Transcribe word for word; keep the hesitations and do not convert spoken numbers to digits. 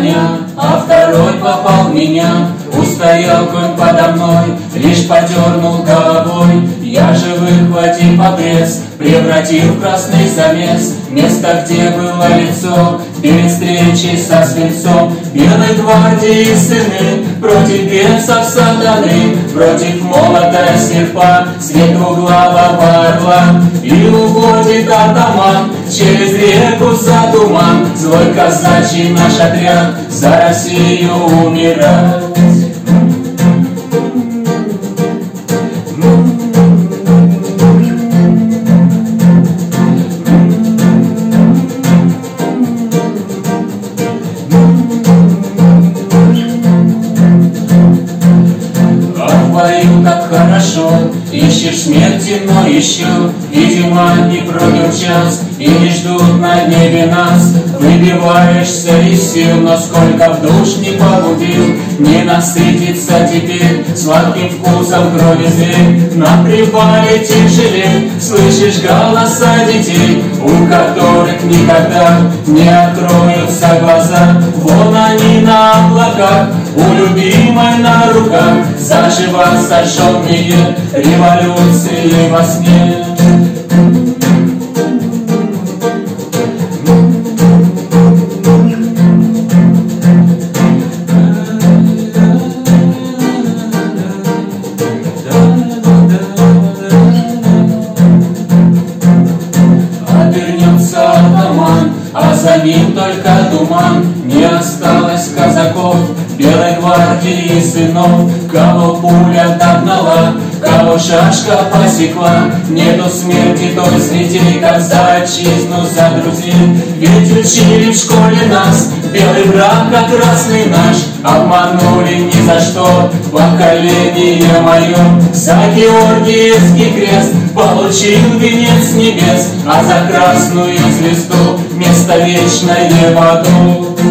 коня, а второй попал в меня. Устоял конь подо мной, лишь подернул головой. Я же выхватил обрез, превратил в красный замес место, где было лицо перед встречей со свинцом. Белой гвардии сыны против бесов сатаны, против молота серпа, светлоглавого орла. И уходит атаман через реку за туман, злой казачий наш отряд за Россию умирать. Как хорошо, ищешь смерти, но ищу, видимо, не пробил час, и не ждут на небе нас. Выбиваешься из сил, но сколько в душ не погубил, не насытиться теперь сладким вкусом крови зверь. На привале тяжелей слышишь голоса детей, у которых никогда не откроются глаза. Вон они на облаках, у любимой на руках, заживо сожженные революции во сне. Обернется атаман, а за ним только туман. Не осталось казаков, белой гвардии сынов, кого пуля догнала, кого шашка посекла. Нету смерти той среди, как за отчизну, за друзей. Ведь учили в школе нас, белый враг, как красный наш. Обманули ни за что поколение мое. За Георгиевский крест получил венец небес, а за красную звезду место вечное в аду.